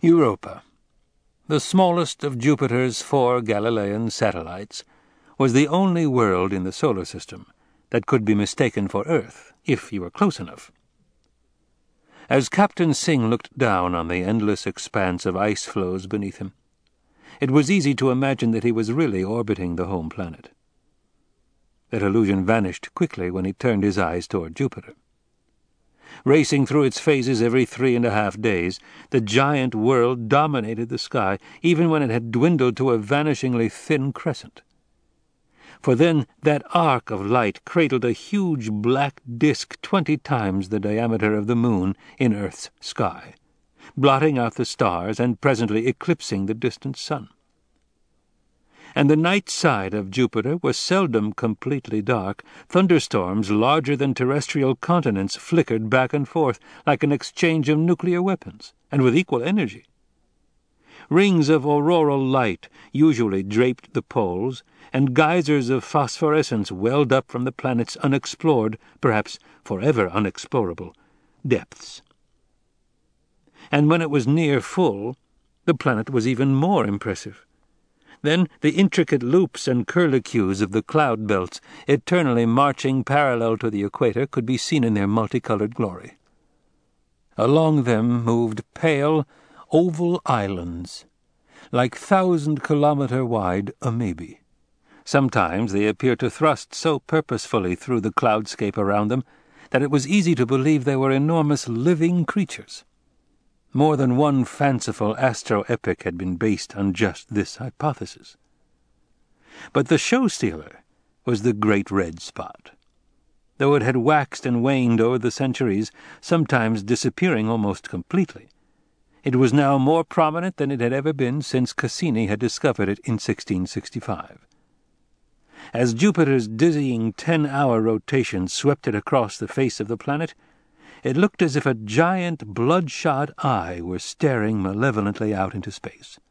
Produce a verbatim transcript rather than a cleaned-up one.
Europa, the smallest of Jupiter's four Galilean satellites, was the only world in the solar system that could be mistaken for Earth if you were close enough. As Captain Singh looked down on the endless expanse of ice floes beneath him, it was easy to imagine that he was really orbiting the home planet. That illusion vanished quickly when he turned his eyes toward Jupiter. Racing through its phases every three and a half days, the giant world dominated the sky, even when it had dwindled to a vanishingly thin crescent. For then that arc of light cradled a huge black disk twenty times the diameter of the moon in Earth's sky, blotting out the stars and presently eclipsing the distant sun. And the night side of Jupiter was seldom completely dark. Thunderstorms larger than terrestrial continents flickered back and forth like an exchange of nuclear weapons, and with equal energy. Rings of auroral light usually draped the poles, and geysers of phosphorescence welled up from the planet's unexplored, perhaps forever unexplorable, depths. And when it was near full, the planet was even more impressive. Then the intricate loops and curlicues of the cloud belts, eternally marching parallel to the equator, could be seen in their multicolored glory. Along them moved pale, oval islands, like thousand-kilometer-wide amoebae. Sometimes they appeared to thrust so purposefully through the cloudscape around them that it was easy to believe they were enormous living creatures. More than one fanciful astro-epic had been based on just this hypothesis. But the show-stealer was the great red spot. Though it had waxed and waned over the centuries, sometimes disappearing almost completely, it was now more prominent than it had ever been since Cassini had discovered it in sixteen sixty-five. As Jupiter's dizzying ten-hour rotation swept it across the face of the planet, it looked as if a giant bloodshot eye were staring malevolently out into space.